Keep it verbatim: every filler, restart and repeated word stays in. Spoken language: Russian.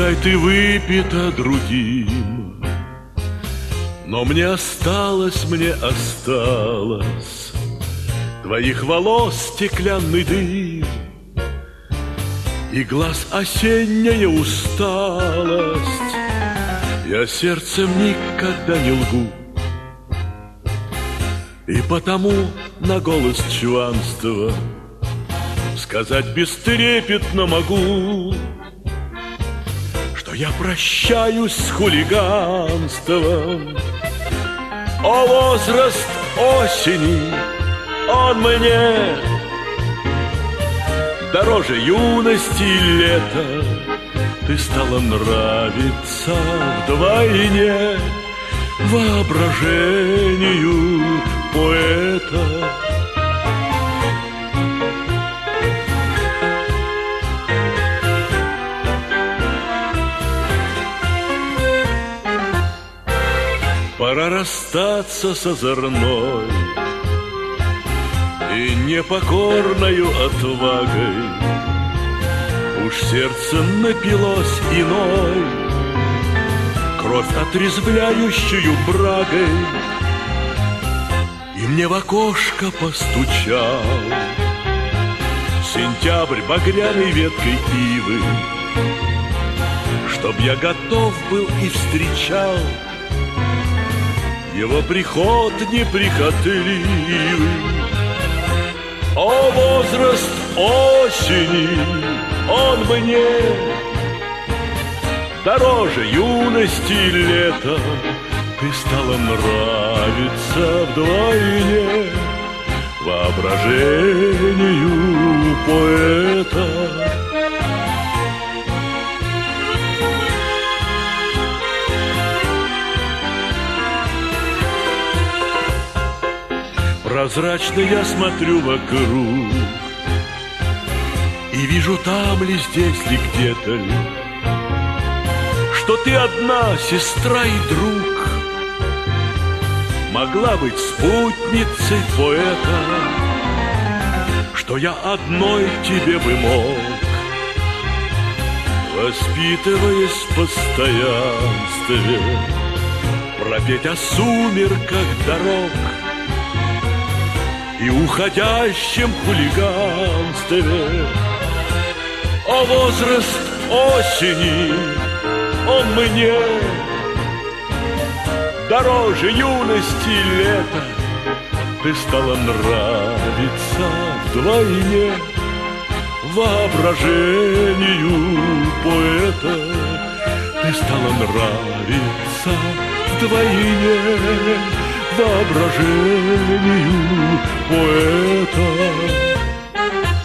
Пускай ты выпита другим, но мне осталось, мне осталось твоих волос стеклянный дым и глаз осенняя усталость. Я сердцем никогда не лгу, и потому на голос чванства сказать бестрепетно могу, что я прощаюсь с хулиганством. О, возраст осени, он мне дороже юности и лета. Ты стала нравиться вдвойне воображению поэта. Пора расстаться с озорной и непокорною отвагой. Уж сердце напилось иной, кровь отрезвляющую брагой, и мне в окошко постучал сентябрь багряной веткой ивы, чтоб я готов был и встречал его приход неприхотливый. О, возраст осени, он мне дороже юности и лета. Ты стала нравиться вдвойне воображению поэта. Прозрачно я смотрю вокруг и вижу, там ли, здесь ли, где-то ли, что ты одна, сестра и друг, могла быть спутницей поэта, что я одной тебе бы мог, воспитываясь в постоянстве, пропеть о сумерках дорог и уходящем хулиганстве. О, возраст осени, он мне дороже юности и лета. Ты стала нравиться вдвойне воображению поэта. Ты стала нравиться вдвойне воображению поэта.